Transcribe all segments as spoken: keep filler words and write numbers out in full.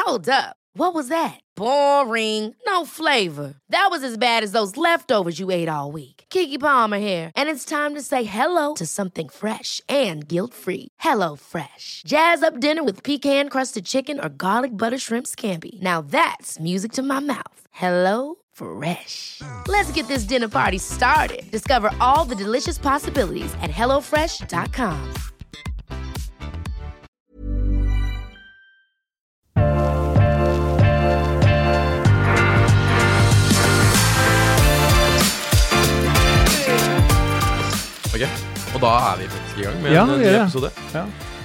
Hold up. What was that? Boring. No flavor. That was as bad as those leftovers you ate all week. Keke Palmer here, and it's time to say hello to something fresh and guilt-free. Hello Fresh. Jazz up dinner with pecan-crusted chicken or garlic butter shrimp scampi. Now that's music to my mouth. Hello Fresh. Let's get this dinner party started. Discover all the delicious possibilities at hello fresh dot com. Ok, og da er vi faktisk i gang med ja, en ny ja, ja. episode. Ja.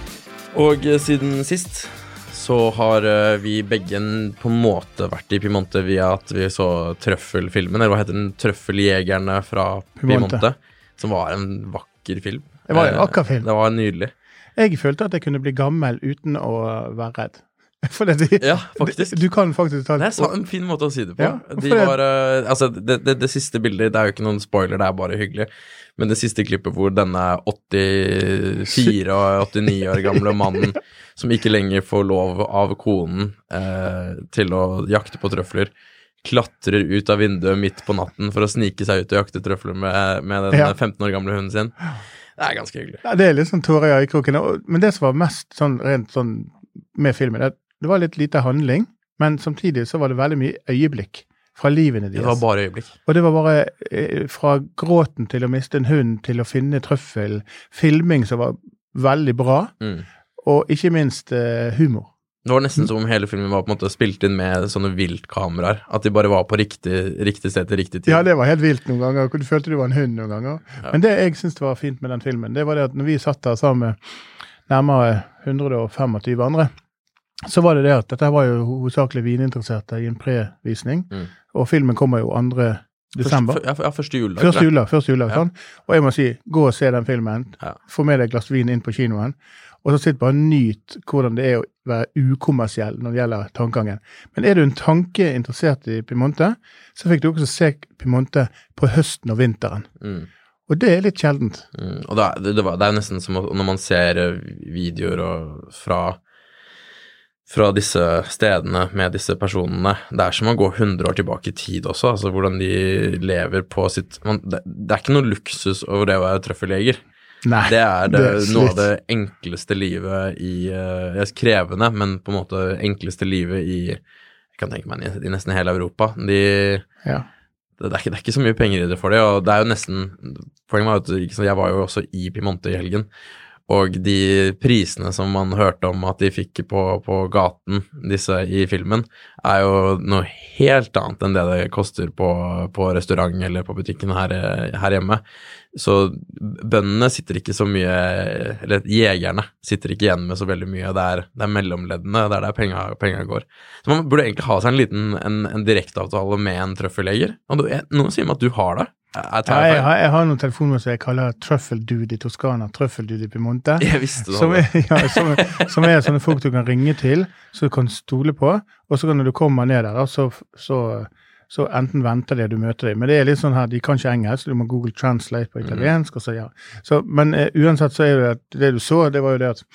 Og eh, siden sist så har eh, vi begge på en måte vært i Piemonte via at vi så Trøffelfilmen, eller hva heter den? Trøffeljegerne fra Piemonte, Piemonte som var en vakker film. Det var en vakker film. Det var nydelig. Jeg følte at jeg kunne bli gammel uten å være redd. For det, de, ja, faktisk. Du kan faktisk ta det. Det er en fin måte å si det på. Ja, de var, uh, altså, det, det, det siste bildet, det er jo ikke noen spoiler, det er bare hyggelig. Men det siste klippet hvor denne åttifire og åttini år gamle mannen, som ikke lenger får lov av konen uh, til å jakte på trøfler, klatrer ut av vinduet midt på natten for å snike seg ut og jakte trøfler med, med den ja. femten år gamle hunden sin. Det er ganske hyggelig. Ja, det er litt sånn tårer i øyekroken. Men det som var mest sånn, rent sånn med filmen, det Det var litt lite handling, men samtidig så var det veldig mye øyeblikk fra livene deres. Det var bare øyeblikk. Og det var bare eh, fra gråten til å miste en hund, til å finne trøffel, filming som var veldig bra, mm. og ikke minst eh, humor. Det var nesten som om hele filmen var på en måte spilt inn med sånne viltkameraer, at de bare var på riktig, riktig sted til riktig tid. Ja, det var helt vilt noen ganger, du følte du var en hund noen ganger. Ja. Men det jeg synes var fint med den filmen, det var det at når vi satt der sammen med nærmere hundre femogtyve andre, så var det det at dette var jo hovedsakelig vininteresserte i en previsning, mm. og filmen kommer jo andre desember. Først, ja, første juledag. Første juledag, første juledag, ja. Sånn. Og jeg må si, gå og se den filmen, ja. Få med deg et glass vin inn på kinoen, og så sitt bare nyt hvordan det er å være ukommersiell når det gjelder tankegangen. Men er du en tanke interessert i Piemonte, så fikk du også se Piemonte på høsten og vinteren. Mm. Og det er litt sjeldent. Mm. Og det er, det, var, det er nesten som når man ser videoer og fra fra disse stedene med disse personene. Det er som å gå hundre år tilbake i tid også, altså hvordan de lever på sitt... Man, det, det er ikke noe luksus over det å være trøffeljeger. Nei, det er, det, det er noe av det enkleste livet i... Uh, krevende, men på en måte enkleste livet i... Jeg kan tenke meg i, i nesten hele Europa. De... Ja. Det, det, er ikke, det er ikke så mye penger i det for det, og det er jo nesten... Poenget var at ikke, jeg var jo også i Piemonte i helgen, og de prisene som man hørte om at de fikk på, på gaten, disse i filmen, er jo noe helt annet enn det det koster på, på restaurant eller på butikken her, her hjemme. Så bøndene sitter ikke så mye, eller jegerne sitter ikke igjen med så veldig mye. Det er, det er mellomleddene, det er der penger, penger går. Så man burde egentlig ha seg en liten en, en direkteavtale med en trøffeljeger. Og noen sier meg at du har det. Jeg, ja, jeg, har, jeg har noen telefoner som jeg kaller Trøffeldude i Toskana, Trøffeldude i Piemonte. Jeg visste det. Som er, ja, som, som er sånne folk du kan ringe til, så du kan stole på, og så kan når du kommer ned der, så, så, så enten venter de og du møter dem. Men det er litt sånn her, de kan ikke engelsk, så du må Google Translate på italiensk, mm. og så ja. Så, men uh, uansett så er det at det du så, det var jo det at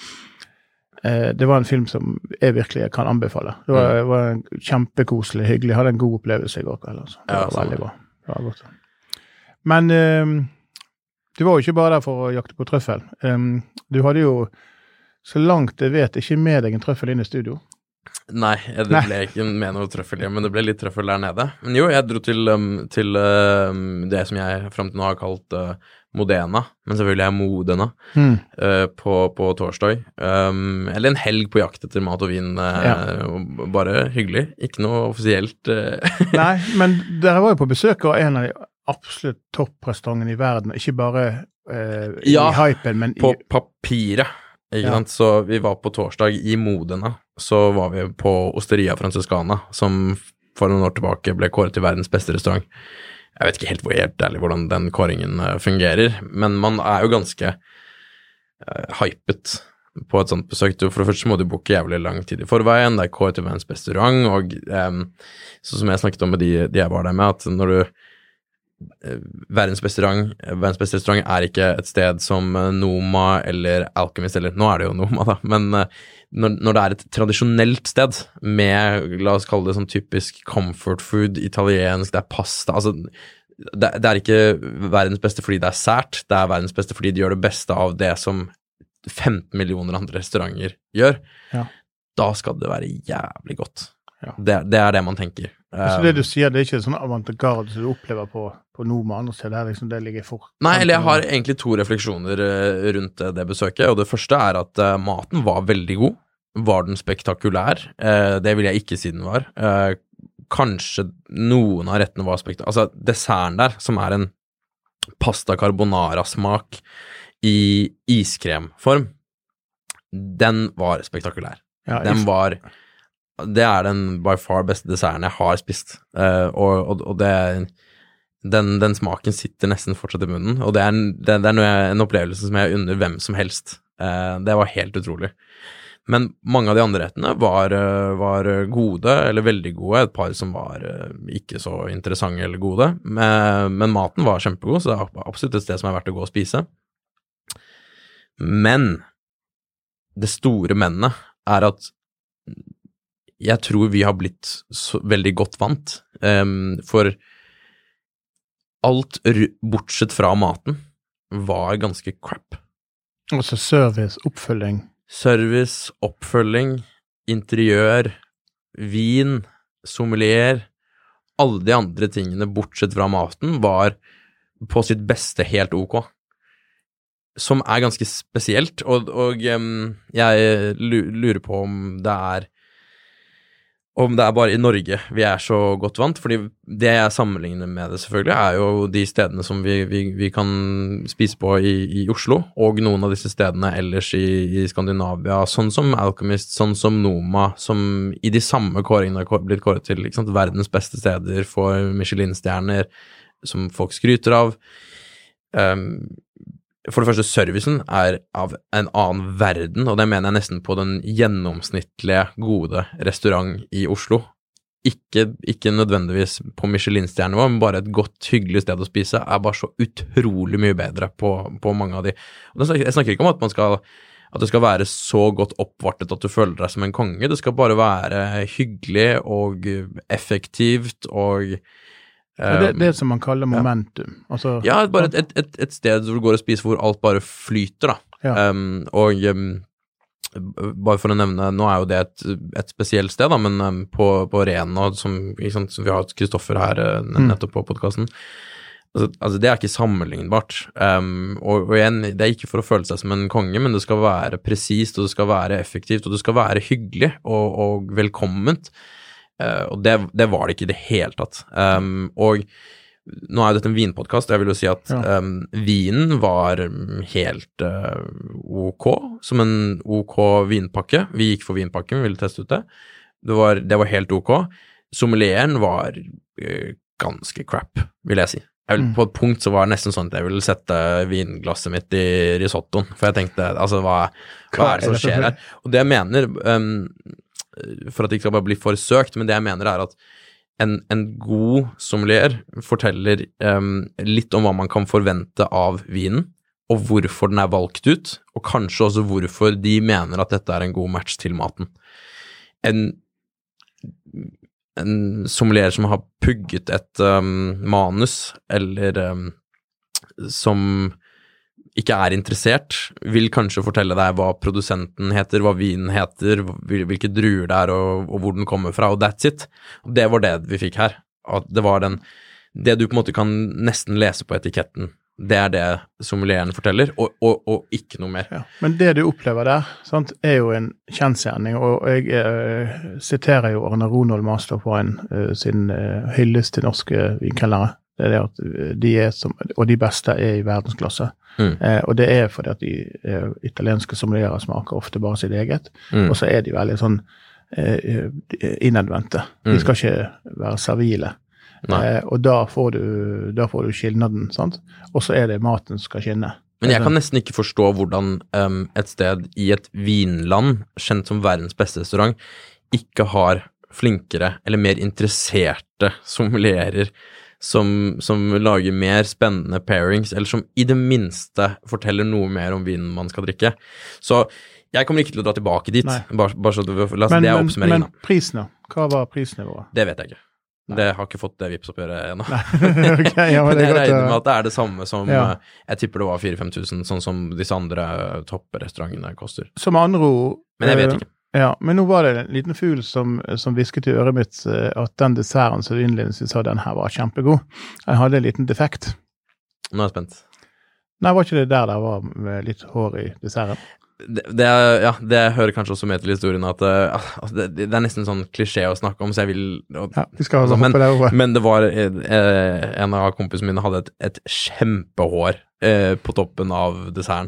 uh, det var en film som jeg virkelig kan anbefale. Det var, mm. var kjempekoselig, hyggelig, jeg hadde en god opplevelse i går kveld, altså. Det var ja, veldig bra. Det var godt. Men um, du var jo ikke bare der for å jakte på trøffel. Um, du hadde jo, så langt jeg vet, ikke med deg en trøffel inn i studio. Nei, det ble Nei. ikke med noe trøffel igjen, men det ble litt trøffel der nede. Men jo, jeg dro til, um, til um, det som jeg frem til nå har kalt uh, Modena, men selvfølgelig er Modena, mm. uh, på, på torsdag. Um, eller en helg på jakt etter mat og vin, uh, ja. Bare hyggelig, ikke noe offisielt. Uh. Nei, men dere var jo på besøk av en av de absolutt topprestauranten i verden, ikke bare eh, ja, i hypen, men på i... papiret, ikke ja. sant? Så vi var på torsdag i Modena, så var vi på Osteria Francescana, som for noen år tilbake ble kåret til verdens beste restaurant. Jeg vet ikke helt hvor helt ærlig hvordan den kåringen fungerer, men man er jo ganske uh, hypet på et sånt besøk. For det første må du boke jævlig lang tid i forveien, det er kåret til verdens beste restaurant, og um, så som jeg snakket om med de, de jeg var der med, at når du verdens beste restaurant, verdens beste restaurant er ikke et sted som Noma eller Alchemist, eller nå er det jo Noma da, men når, når det er et tradisjonelt sted med, la oss kalle det sånn typisk comfort food, italiensk, det er pasta, altså det, det er ikke verdens beste fordi det er sært, det er verdens beste fordi de gjør det beste av det som femten millioner andre restauranter gjør, ja. Da skal det være jævlig godt. Ja. Det, det er det man tenker. Så det du sier, det er ikke sånn avantgarde som du opplever på, på Noma, andre steder, det er liksom, det ligger for... Nei, eller jeg har egentlig to refleksjoner rundt det besøket, og det første er at uh, maten var veldig god. Var den spektakulær? Uh, det vil jeg ikke si den var. Uh, kanskje noen av rettene var spektakulær. Altså, desserten der, som er en pasta carbonara-smak i iskremform, den var spektakulær. Ja, den var... Det er den by far beste desserten jeg har spist, uh, og, og, og det, den, den smaken sitter nesten fortsatt i munnen, og det er, en, det, det er noe, en opplevelse som jeg unner hvem som helst. Uh, det var helt utrolig. Men mange av de andre rettene var, var gode, eller veldig gode, et par som var uh, ikke så interessante eller gode, men, men maten var kjempegod, så det er absolutt et sted som er verdt å gå og spise. Men det store mennet er at jeg tror vi har blitt så veldig godt vant, um, for alt bortsett fra maten var ganske crap. Altså service, oppfølging. Service, oppfølging, interiør, vin, sommelier, alle de andre tingene bortsett fra maten var på sitt beste helt ok. Som er ganske spesielt, og, og um, jeg lurer på om det er om det er bare i Norge vi er så godt vant, fordi det jeg sammenligner med det selvfølgelig er jo de stedene som vi, vi, vi kan spise på i, i Oslo, og noen av disse stedene ellers i, i Skandinavia, sånn som Alchemist, sånn som Noma, som i de samme kåringene har blitt kåret til, ikke sant, verdens beste steder for Michelin-stjerner, som folk skryter av. Um, For det første, servicen er av en annen verden, og det mener jeg nesten på den gjennomsnittlige gode restaurant i Oslo. Ikke, ikke nødvendigvis på Michelin-stjernenivå, men bare et godt, hyggelig sted å spise er bare så utrolig mye bedre på, på mange av de. Og jeg snakker ikke om at man skal, at det skal være så godt oppvartet at du føler deg som en konge, det skal bare være hyggelig og effektivt og... Ja, det, det er som man kaller momentum. Ja, altså, ja bare et, et, et sted hvor du går og spiser hvor alt bare flyter, da. Ja. Um, og um, bare for å nevne, nå er jo det et, et spesielt sted, da, men um, på, på Rena, som, som vi har Kristoffer her uh, nettopp på podcasten, altså, altså det er ikke sammenlignbart. Um, og, og igjen, det er ikke for å føle seg som en konge, men det skal være presist, og det skal være effektivt, og det skal være hyggelig og, og velkomment. Uh, og det, det var det ikke i det hele tatt. Um, og nå er jo dette en vinpodcast, og jeg vil jo si at ja. um, vinen var helt uh, ok, som en ok vinpakke. Vi gikk for vinpakken, vi ville teste ut det. Det var, det var helt ok. Sommelieren var uh, ganske crap, vil jeg si. Jeg vil, mm. På et punkt så var det nesten sånn at jeg ville sette vinglasset mitt i risottoen, for jeg tenkte, altså, hva, hva er det som skjer her? Og det jeg mener... Um, for at det ikke skal bare bli for søkt, men det jeg mener er at en, en god sommelier forteller um, litt om hva man kan forvente av vinen, og hvorfor den er valgt ut, og kanskje også hvorfor de mener at dette er en god match til maten. En, en sommelier som har pugget et um, manus, eller um, som ikke er interessert, vil kanskje fortelle deg hva produsenten heter, hva vinen heter, hvilke druer det er, og, og hvor den kommer fra, og that's it. Og det var det vi fikk her. At det var den, det du på en måte kan nesten lese på etiketten, det er det sommelieren forteller, og, og, og ikke noe mer. Ja, men det du opplever der, sant, er jo en kjensgjerning, og jeg eh, siterer jo Arne Ronald Master på en eh, sin eh, hyllest til norske vinkelnere. Det er det at de er som, og de beste er i verdensklasse. Mm. Eh, og det er fordi at de eh, italienske sommelierer smaker ofte bare sitt eget, mm. og så er de veldig sånn eh, innadvendte. Mm. De skal ikke være servile. Eh, og da får du, da får du skilnaden, sant? Og så er det maten som skal skinne. Men jeg kan nesten ikke forstå hvordan um, et sted i et vinland, kjent som verdens beste restaurant, ikke har flinkere eller mer interesserte sommelierer som, som lager mer spennende pairings, eller som i det minste forteller noe mer om vinen man skal drikke. Så jeg kommer ikke til å dra tilbake dit, bare, bare så du, la oss, men, det er men, oppsummeringen. Men prisen da? Hva var prisnivået? Det vet jeg ikke. Nei. Det har ikke fått det Vipps-oppgjøret ennå. Okay, ja, men det jeg godt, regner med at det er det samme som, ja. jeg tipper det var fire til fem tusen, sånn som disse andre topprestaurantene koster. Som andre ord... Men jeg vet ikke. Ja, men nå var det en liten fugl som, som visket i øret mitt at den desserten som du innledningsvis sa, den her var kjempegod. Jeg hadde en liten defekt. Nå er jeg spent. Nei, var ikke det der det var med litt hår i desserten? Det, det, ja, det hører kanskje også med til historien at uh, det, det er nesten sånn klisjé å snakke om, så jeg vil og, ja, vi skal altså, hoppe men, det over. Men det var eh, en av kompisene mine hadde et, et kjempehår eh, på toppen av desserten,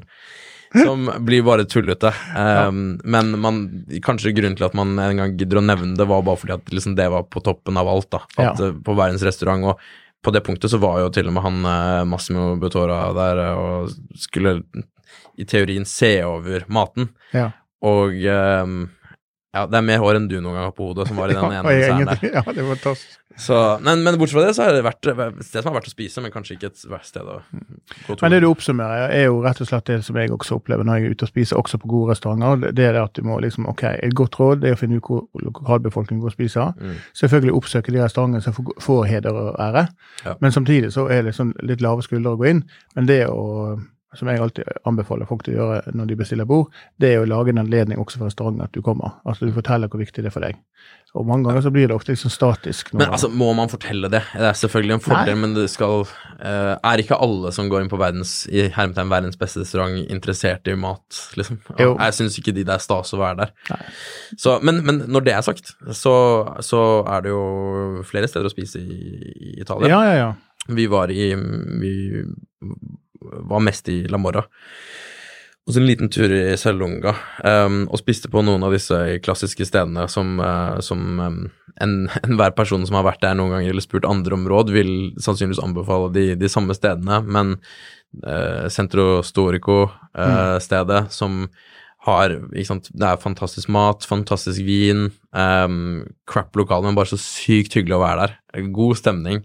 som blir bare tullete. Um, ja. Men man, kanskje grunnen til at man en gang gidder å nevne det, var bare fordi at liksom, det var på toppen av alt da, at, ja. på verdens restaurant, og på det punktet så var jo til og med han eh, Massimo Bottura der og skulle i teorien se over maten. Ja. Og um, ja, det er mer hår enn du noen gang har på hodet som var i den ene desserten der. Ja, det var fantastisk. Så, men, men bortsett fra det så er det vært, et sted som har vært å spise, men kanskje ikke et verst sted å gå to. Men det du oppsummerer er jo rett og slett det som jeg også opplever når jeg er ute og spiser, også på gode restauranter. Det er det at du må liksom, ok, et godt råd det er å finne ut hvor lokalbefolkningen går og spiser. Mm. Selvfølgelig oppsøke de restaurantene som får, får heder og ære. Ja. Men samtidig så er det liksom litt lave skuldre å gå inn. Men det å som jeg alltid anbefaler folk til å gjøre når de bestiller bord, det er å lage en anledning også for restauranten at du kommer. Altså du forteller hvor viktig det er for deg. Og mange ganger så blir det ofte liksom statisk. Men altså, må man fortelle det? Det er selvfølgelig en fordel, Nei. Men det skal, uh, er ikke alle som går inn på verdens, i hermetegn verdens beste restaurant interessert i mat, liksom? Jo. Jeg synes ikke de der stas å være der. Nei. Så, men, men når det er sagt, så, så er det jo flere steder å spise i, i Italia. Ja, ja, ja. Vi var i, vi var mest i La Morra. Og så en liten tur i Sellunga, um, og spiste på noen av disse klassiske stedene som, uh, som um, en, en hver person som har vært der noen ganger eller spurt andre om råd vil sannsynligvis anbefale de, de samme stedene, men uh, Centro Storico uh, mm. stedet som har, ikke sant, det er fantastisk mat, fantastisk vin, um, crap lokal, men bare så sykt hyggelig å være der. God stemning.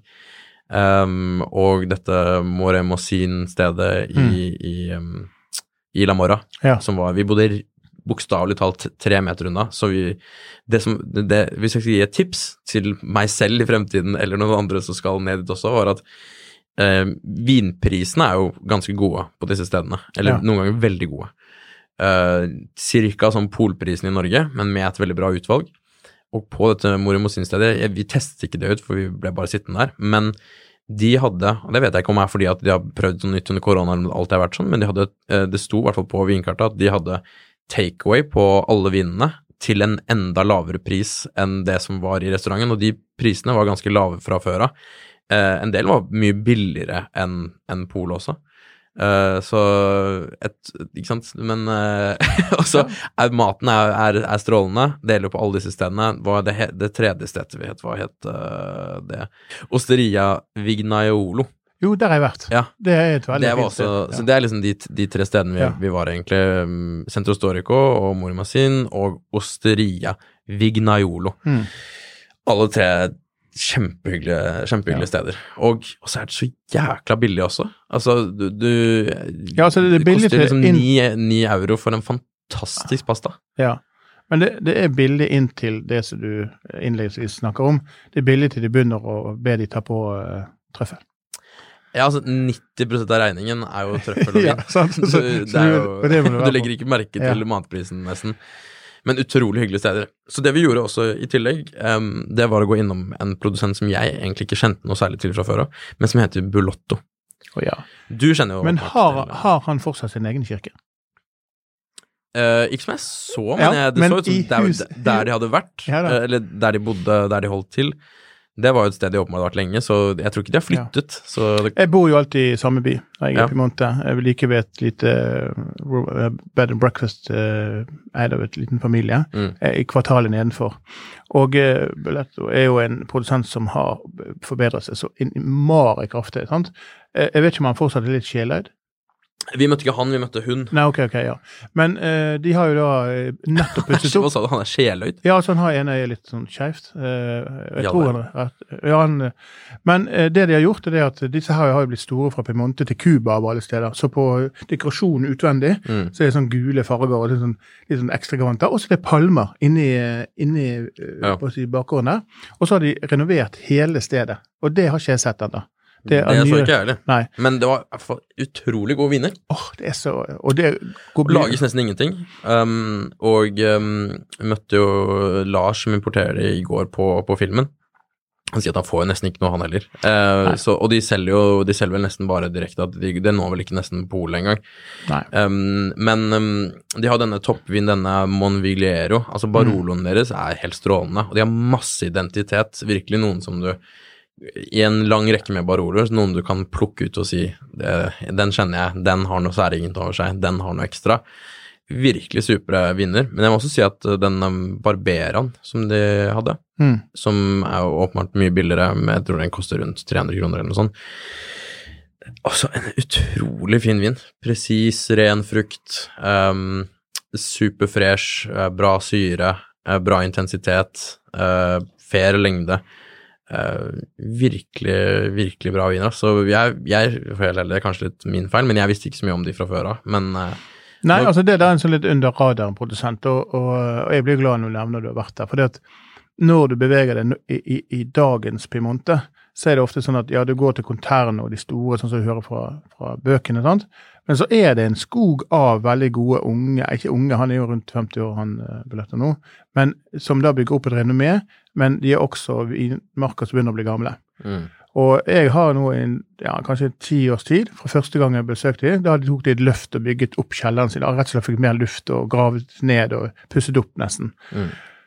Um, og dette Moremosin-stedet i, mm. i, um, i La Morra, ja. Som var, vi bodde bokstavelig talt tre meter unna, så vi, det som, det, hvis jeg skal gi et tips til meg selv i fremtiden, eller noen andre som skal ned dit også, var at uh, vinprisene er jo ganske gode på disse stedene, eller ja. Noen ganger veldig gode. Uh, cirka som polprisen i Norge, men med et veldig bra utvalg. Og på dette Moremosin-stedet, vi testet ikke det ut, for vi ble bare sittende der, men de hadde, og det vet jeg ikke om det er fordi at de har prøvd noe nytt under korona, eller alt det har vært sånn, men de hadde, det sto i hvert fall på vinkartet at de hadde takeaway på alle vinene til en enda lavere pris enn det som var i restauranten, og de prisene var ganske lave fra før av. Eh, en del var mye billigere enn en Pol også. Uh, så et, ikke sant, men uh, også er maten er, er, er strålende, deler på alle disse stedene. Hva det, det tredje stedet vi het, hva het uh, det? Osteria Vignaiolo. Jo, der har jeg vært. Ja. Det er et veldig fint sted. Ja. Så det er liksom de, de tre stedene vi, ja. Vi var egentlig, um, Centro Storico og Moremosin og Osteria Vignaiolo. Mm. Alle tre kjempehyggelige, kjempehyggelige ja. Steder. Og, og så er det så jækla billig også. Altså, du, du ja, altså det, er det koster liksom ni euro for en fantastisk pasta. Ja, men det, det er billig inn til det som du innledningsvis snakker om. Det er billig til de begynner å be de ta på uh, trøffel. Ja, altså nitti prosent av regningen er jo trøffel og vin. Ja, sant, så, så, du, det er jo, så det, det du legger ikke merke til ja. Matprisen nesten. Men utrolig hyggelige steder. Så det vi gjorde også i tillegg, um, det var å gå innom en produsent som jeg egentlig ikke kjente noe særlig til fra før av, men som heter Bulotto. Oh, ja. Du kjenner jo... Men har, til, har han fortsatt sin egen kirke? Uh, ikke som jeg så, men ja, jeg, det men så ut som der, hus, der de hadde vært, ja, uh, eller der de bodde, der de holdt til. Det var jo et sted de åpenbart har vært lenge, så jeg tror ikke de har flyttet. Ja. Så det... Jeg bor jo alltid i samme by, jeg er ja. I Piemonte. Jeg vil like ved et lite uh, bed and breakfast uh, eid av et liten familie, mm. uh, i kvartalet nedenfor. Og uh, Bulotto er jo en produsent som har forbedret seg så innmari kraftig, sant? Uh, jeg vet ikke om han fortsatt er litt sjeløyd. Vi møtte ikke han, vi møtte hun. Nei, ok, ok, ja. Men uh, de har jo da nettopp pusset opp. Hva sa du, han er sjeløyd? Ja, så han har en er litt sånn skjevt. Uh, jeg ja, tror han, at, ja, han Men uh, det de har gjort er det at disse her har jo blitt store fra Piemonte til Cuba av alle steder. Så på dekorasjonen utvendig, mm. så er det sånn gule farger og litt sånn, litt sånn ekstravaganter. Og så er det palmer inni, inni uh, ja. på si bakgården der. Og så har de renovert hele stedet. Og det har ikke jeg sett enda. Det, det så ikke jeg heller. Nei. Men det var i hvert fall utrolig gode viner. Åh, oh, det er så... Og det går... Lages nesten ingenting. Um, og um, jeg møtte jo Lars som importerer det i går på, på filmen. Han sier at han får nesten ikke noe han heller. Uh, så, og de selger jo de selger vel nesten bare direkte, at de, det når vel ikke nesten på Polen engang. Nei. Um, men um, de har denne toppvin, denne Monvigliero, altså Baroloen mm. deres er helt strålende, og de har masse identitet, virkelig noen som du... I en lang rekke med baroler, noen du kan plukke ut og si, det, den kjenner jeg, den har noe særegent over seg, den har noe ekstra. Virkelig supre vinner. Men jeg må også si at den Barberaen som de hadde, mm. som er jo åpenbart mye billigere, men jeg tror den koster rundt tre hundre kroner eller noe sånt. Også en utrolig fin vin. Presis, ren frukt, um, superfresh, bra syre, bra intensitet, uh, fair lengde. Uh, virkelig, virkelig bra viner. Så jeg, jeg for helt ærlig, det er kanskje litt min feil, men jeg visste ikke så mye om de fra før av. Men uh, Nei, nå... altså det er en sånn litt under radaren produsent, og, og, og jeg blir glad når du nevner du har vært der, for det at når du beveger deg i, i, i dagens Piemonte, så er det ofte sånn at ja, du går til Conterno og de store, sånn som du hører fra, fra bøkene, sant? Men så er det en skog av veldig gode unge, ikke unge, han er jo rundt femti år, han uh, billetter nå, men som da bygger opp et renommé, men de er også i marker som begynner å bli gamle. Mm. Og jeg har nå en, ja, kanskje ti års tid, fra første gang jeg besøkte dem, da hadde de tok de et løft og bygget opp kjelleren sin, rett og slett fikk mer luft og gravet ned og pusset opp nesten. Mm.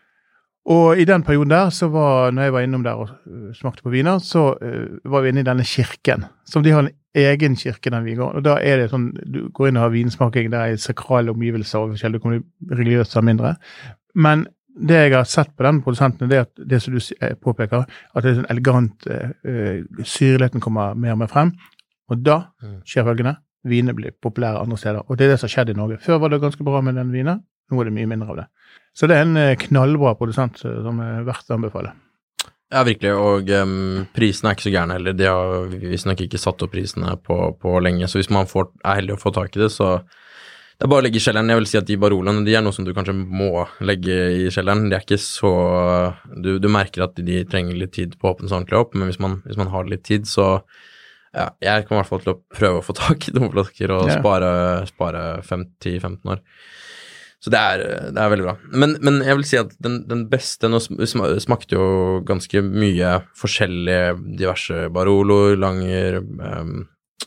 Og i den perioden der, så var, når jeg var innom der og uh, smakte på viner, så uh, var vi inne i denne kirken, som de har en egen kirke den vi går. Og da er det sånn, du går inn og har vinsmaking, der er sakrale omgivelser og forskjellig, du kommer religiøst av mindre. Men det jeg har sett på den produsenten, det er at det som du påpeker, at det er sånn elegant, uh, syrligheten kommer mer og mer frem, og da skjer følgende, viner blir populære andre steder, og det er det som har skjedd i Norge. Før var det ganske bra med den vinen, nå er det mye mindre av det. Så det er en uh, knallbra produsent uh, som er verdt å anbefale. Ja, virkelig, og um, prisene er ikke så gjerne heller. De har visstnok ikke satt opp prisene på, på lenge, så hvis man får, er heldig å få tak i det, så det er bare å legge i kjelleren. Jeg vil si at de barolene, de er noe som du kanskje må legge i kjelleren. De er ikke så, du, du merker at de trenger litt tid på å åpne seg ordentlig opp, men hvis man, hvis man har litt tid, så ja, jeg kommer i hvert fall til å prøve å få tak i noen flasker og yeah. spare, spare fem til femten år. Så det er, det er veldig bra. Men, men jeg vil si at den, den beste, nå smakte jo ganske mye forskjellige diverse Barolo, Langer, um,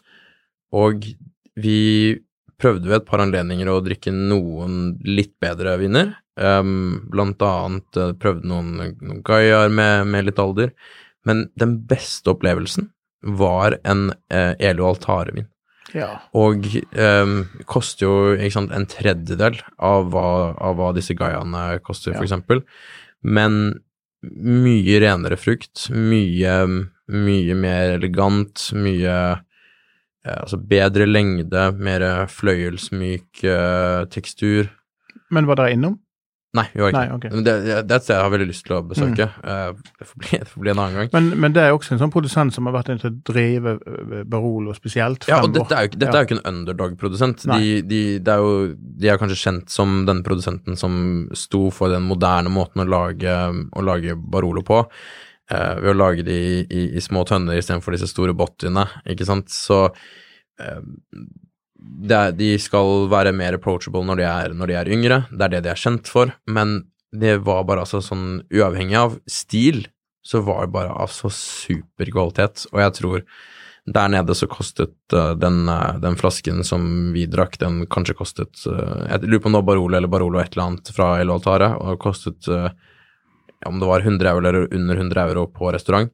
og vi prøvde ved et par anledninger å drikke noen litt bedre viner. Um, blant annet prøvde noen, noen Gaiar med, med litt alder, men den beste opplevelsen var en uh, Elo Altare-vin. Ja. Og um, koster jo ikke sant, en tredjedel av hva, av hva disse Gaiaene koster, ja. For eksempel. Men mye renere frukt, mye, mye mer elegant, mye ja, altså bedre lengde, mer fløyelsmyk uh, tekstur. Men var dere innom? Nei, vi var ikke. Nei, okay. det, det er et sted jeg har veldig lyst til å besøke. Mm. Uh, det, får bli, det får bli en annen gang. Men, men det er også en sånn produsent som har vært en til å drive Barolo spesielt. Ja, og dette er jo, dette ja. er jo ikke en underdog-produsent. De, de, det er jo, de er kanskje kjent som den produsenten som sto for den moderne måten å lage, å lage Barolo på, uh, ved å lage de i, i, i små tønner i stedet for disse store bottiene, ikke sant? Så uh, Det er, de skal være mer approachable når de, er, når de er yngre, det er det de er kjent for, men det var bare altså sånn, uavhengig av stil, så var det bare av så super kvalitet, og jeg tror der nede så kostet uh, den, uh, den flasken som vi drakk, den kanskje kostet, uh, jeg lurer på om det var Barolo eller Barolo et eller annet fra Elo Altare, og det kostet, uh, om det var hundre euro eller under hundre euro på restaurant,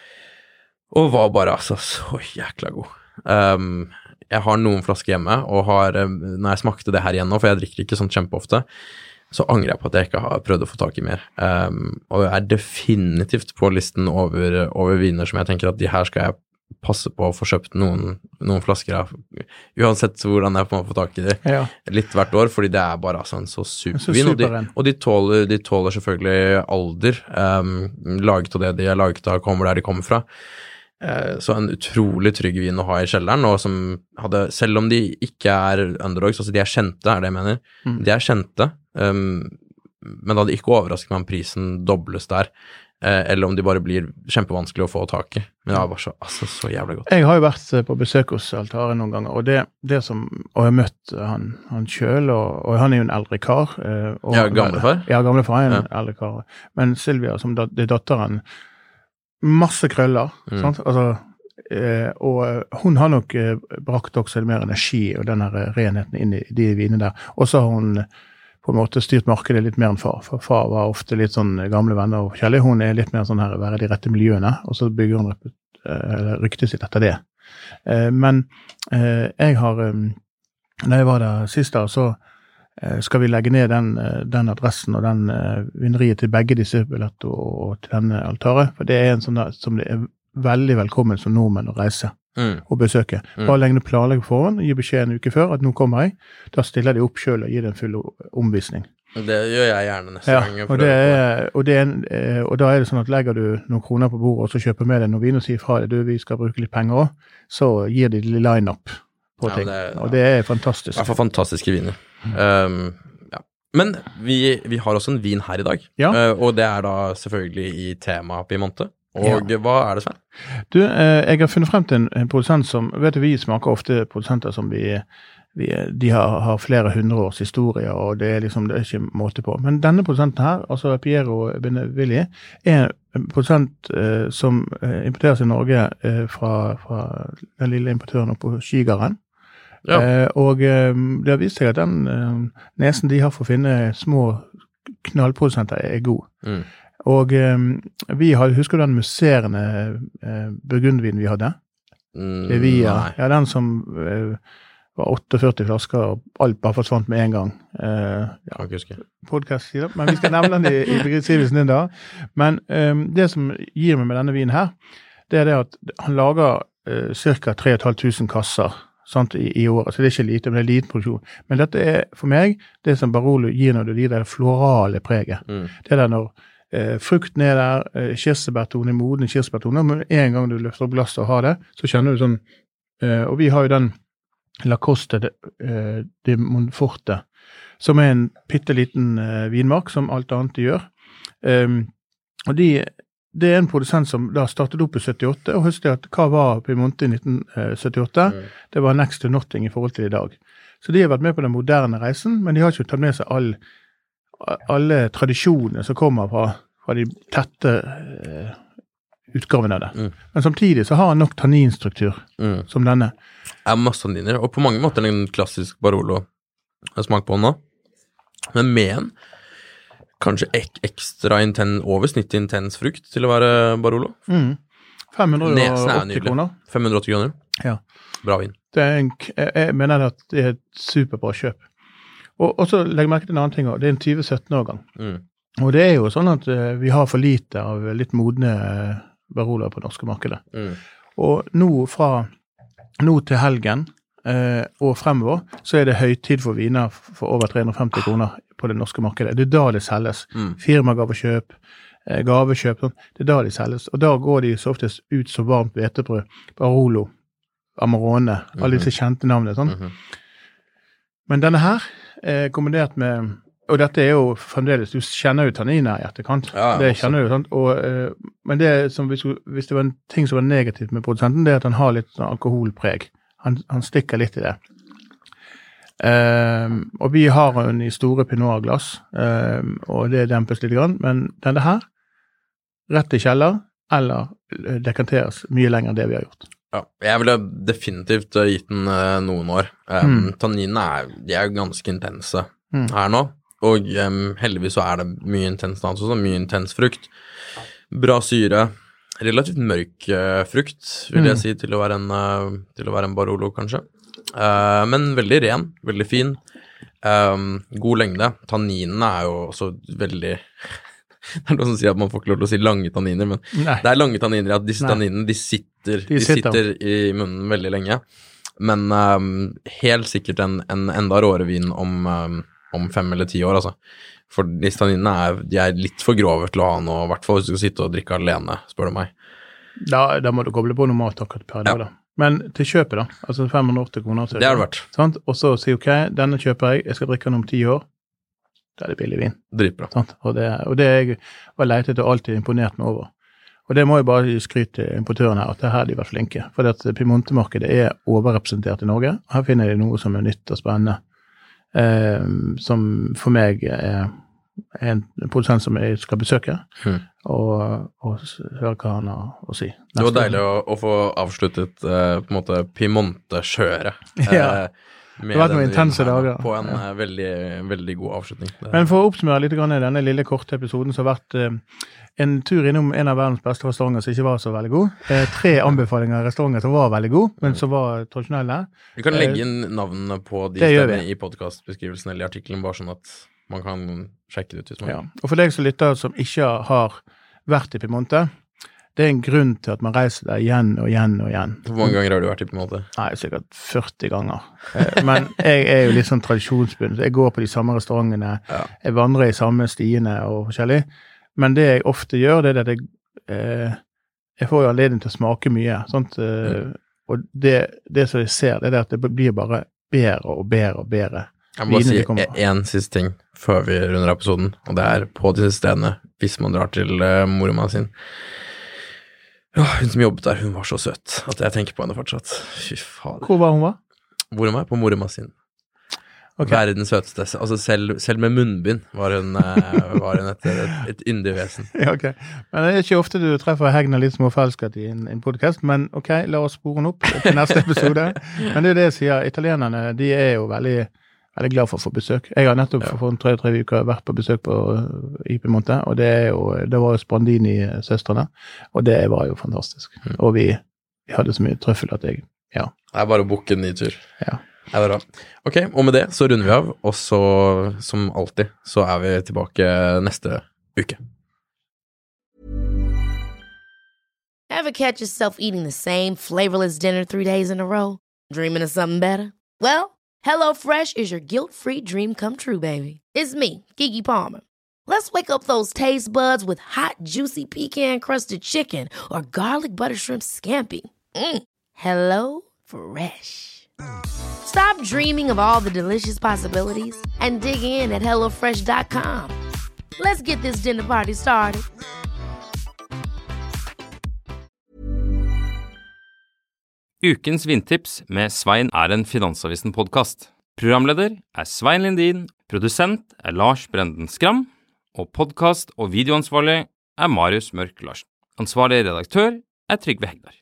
og var bare altså så jækla god. Um, Jeg har noen flasker hjemme, og har, når jeg smakte det her igjen nå, for jeg drikker ikke sånn kjempeofte, så angrer jeg på at jeg ikke har prøvd å få tak i mer. Um, og jeg er definitivt på listen over, over viner som jeg tenker at de her skal jeg passe på å få kjøpt noen, noen flasker av, uansett hvordan jeg får tak i det, ja. litt hvert år, fordi det er bare altså, en så supervin, og, de, og de, tåler, de tåler selvfølgelig alder, um, laget av det de er laget av, kommer der de kommer fra, uh, så en utrolig trygg vin å ha i kjelleren, og som hadde, selv om de ikke er underdogs, altså de er kjente, er det jeg mener, mm. de er kjente, um, men da hadde ikke overrasket meg om prisen dobles der, eller om de bare blir kjempevanskelig å få tak i. Men det var bare så, altså, så jævlig godt. Jeg har jo vært på besøk hos Altare noen ganger, og det, det som, og jeg har møtt han, han selv, og, og han er jo en eldre kar. Og, ja, gamlefar? Ja, gamlefar er en ja. eldre kar. Men Silvia, som da, det er datteren, masse krøller, mm. sant? Altså, og hun har nok brakt også mer energi og den her renheten inn i de vinene der. Og så har hun på en måte styrt markedet litt mer enn far, for far var ofte litt sånn gamle venner og forskjellig. Hun er litt mer sånn her, være de rette miljøene, og så bygger hun uh, ryktet sitt etter det. Uh, men uh, jeg har, um, når jeg var der sist da, så uh, skal vi legge ned den, uh, den adressen og den uh, vineriet til begge disse billett og, og til denne Altare, for det er en sånn der, som det er veldig velkommen som nordmenn å reise. Mm. og besøke. Mm. Bare legge planlegge foran, gi beskjed en uke før at nå kommer jeg, da stiller de opp selv og gir det en full omvisning. Det gjør jeg gjerne neste ja, gang. Og, det er, og, det er en, og da er det sånn at legger du noen kroner på bordet og så kjøper med deg noen vin og sier fra deg, du, vi skal bruke litt penger også, så gir de line-up på ja, ting. Det, og det er fantastisk. I hvert fall fantastiske viner. Mm. Um, ja. Men vi, vi har også en vin her i dag, ja. uh, og det er da selvfølgelig i tema Piemonte. Og ja. hva er det, Sven? Du, eh, jeg har funnet frem til en, en produsent som, vet du, vi smaker ofte produsenter som vi, vi de har, har flere hundre års historie, og det er liksom, det er ikke måte på. Men denne produsenten her, altså Piero Benevilli, er en produsent eh, som eh, importeres i Norge eh, fra, fra den lille importøren oppe på Skigaren. Ja. Eh, og eh, det har vist seg at den eh, nesen de har for å finne små knallprodusenter er god. Mm. Og um, vi hadde, husker du den musserende uh, burgundvin vi hadde? Mm, vi, ja, ja, den som uh, var åtteogførti flasker, og alt bare forsvant med en gang. Uh, ja, kan ikke huske. Podcast, men vi skal nevne den i, i beskrivelsen din da. Men um, det som gir meg med denne vinen her, det er det at han lager uh, cirka tre tusen fem hundre kasser sant, i, i året, så det er ikke lite, men det er liten produksjon. Men dette er for meg det som Barolo gir når du gir det florale preget. Mm. Det er der når Eh, frukten er der, eh, kirsebærtone, modne kirsebærtone, men en gang du løfter opp glasset og har det, så kjenner du sånn, eh, og vi har jo den Lacoste de, eh, de Monforte, som er en pitteliten eh, vinmark, som alt annet de gjør. Um, og de, det er en produsent som da startet opp i syttiåtte, og husker at hva var Piemonte i nitten syttiåtte? Mm. Det var next to nothing i forhold til i dag. Så de har vært med på den moderne reisen, men de har ikke tatt med seg all alle tradisjoner som kommer fra, fra de tette uh, utgavene av det. Mm. Men samtidig så har han nok tanninstruktur mm. som denne. Det er masse tanniner, og på mange måter en klassisk Barolo smak på den nå. Men med en kanskje ek ekstra intens, over snitt intens frukt til å være Barolo. Mm. fem hundre og åtti kroner. fem hundre og åtti kroner. Ja. Bra vin. Det er en, jeg mener at det er et superbra kjøp. Og, og så legger jeg merke til en annen ting også. Det er en tjue sytten-årgang. Mm. Og det er jo sånn at uh, vi har for lite av litt modne uh, Barolo på det norske markedet. Mm. Og nå fra nå til helgen uh, og fremover, så er det høytid for viner for over tre hundre og femti kroner på det norske markedet. Det er da det selges. Mm. Firmagavekjøp, uh, gavekjøp, sånn. Det er da de selges. Og da går de så oftest ut som varmt hvetebrød. Barolo, Amarone, mm-hmm. alle disse kjente navnene. Sånn. Mm-hmm. Men denne her, eh, kombinert med, og dette er jo fremdeles, du kjenner jo tanniner i etterkant, ja, det kjenner du, sant? Og, eh, men det som, hvis, hvis det var en ting som var negativt med produsenten, det er at han har litt sånn alkoholpreg. Han, han stikker litt i det. Eh, og vi har den i store Pinot-glass, eh, og det dempes litt grann, men denne her, rett i kjeller, eller dekanteres mye lenger enn det vi har gjort. Ja, jeg ville definitivt gitt den uh, noen år. Um, mm. Tanninene er, de er ganske intense mm. her nå, og um, heldigvis så er det mye intens dans også, mye intens frukt. Bra syre, relativt mørk uh, frukt, vil jeg mm. si, til å være en, uh, til å være en Barolo kanskje. Uh, men veldig ren, veldig fin. Um, god lengde. Tanninene er jo også veldig det er noen som sier at man får ikke lov til å si lange tanniner, men Nei. det er lange tanniner, at disse Nei. tanninene, de sitter, de, de sitter. sitter i munnen veldig lenge. Men um, helt sikkert en, en enda råere vin om, um, om fem eller ti år, altså. For disse tanninene er, de er litt for grove til å ha noe, i hvert fall hvis du skal sitte og drikke alene, spør du meg. Da, da må du koble på noe mat akkurat per dag, ja. da. Men til kjøpet da, altså fem hundre og åtti kroner. Det har det vært. Sant? Og så sier ok, denne kjøper jeg, jeg skal drikke den om ti år. Da er det billig vin. Dritbra. Sant? Og det, og det jeg var leitet og alltid imponert meg over. Og det må jeg bare skryte til importøren her, at det her de har vært flinke. For at Piemonte-markedet er overrepresentert i Norge. Her finner de noe som er nytt og spennende. Eh, som for meg er en produsent som jeg skal besøke, hmm. og, og høre hva han har å si. Neste det var deilig å, å få avsluttet eh, på en måte Piemonte-skjøret. Eh, ja, det har vært noen intense dager. På en ja. veldig, veldig god avslutning. Det. Men for å oppsummere litt grann i denne lille korte episoden, så har vært eh, en tur innom en av verdens beste restauranter som ikke var så veldig god. Eh, tre anbefalinger av restauranter som var veldig god, men som var tradisjonelle. Vi kan legge inn navnene på de stedene i podcastbeskrivelsen eller i artikkelen, bare sånn at man kan sjekke det ut hvis man... Ja. Og for deg som lytter som ikke har vært i Piemonte, det er en grunn til at man reiser der igjen og igjen og igjen. Hvor mange ganger har du vært i Piemonte? Nei, sikkert førti ganger. Men jeg er jo litt sånn tradisjonsbundet. Jeg går på de samme restaurantene, ja. jeg vandrer i samme stiene og forskjellig. Men det jeg ofte gjør, det er at jeg, eh, jeg får jo anledning til å smake mye. Sånt, eh, mm. Og det, det som jeg ser, det er at det blir bare bedre og bedre og bedre. Jeg må bare si en siste ting før vi runder episoden, og det er på disse stedene, hvis man drar til uh, mormor sin. Ja, hun som jobbet der, hun var så søt, at jeg tenker på henne fortsatt. Fy fader. Hvor var hun var? Hvor var jeg? På mormor sin. Okay. Verdens søteste. Altså selv, selv med munnbind var hun, uh, var hun et, et, et yndig vesen. Ja, ok. Men det er ikke ofte du treffer Hegna litt småfelsket i en, en podcast, men ok, la oss spore den opp til neste episode. Men det er det jeg sier, italienerne, de er jo veldig Jeg er glad for å få besøk. Jeg har nettopp ja. for tre-tre uker vært på besøk på i Piemonte, og det, er jo, det var jo Sprandini-søstrene, og det var jo fantastisk. Mm. Og vi, vi hadde så mye trøffel at jeg, ja. Det er bare å booke en ny tur. Ja. Det er bra. Ok, og med det så runder vi av, og så, som alltid, så er vi tilbake neste uke. Ever catch yourself eating the same flavorless dinner three days in a row? Dreaming of something better? Well, HelloFresh is your guilt-free dream come true, baby. It's me, Keke Palmer. Let's wake up those taste buds with hot, juicy pecan-crusted chicken or garlic butter shrimp scampi. Mm. Hello Fresh. Stop dreaming of all the delicious possibilities and dig in at hello fresh dot com. Let's get this dinner party started. Ukens vindtips med Svein er en Finansavisen-podcast. Programleder er Svein Lindin, produsent er Lars Brenden Skram, og podcast- og videoansvarlig er Marius Mørk Larsen. Ansvarlig redaktør er Trygve Hegdar.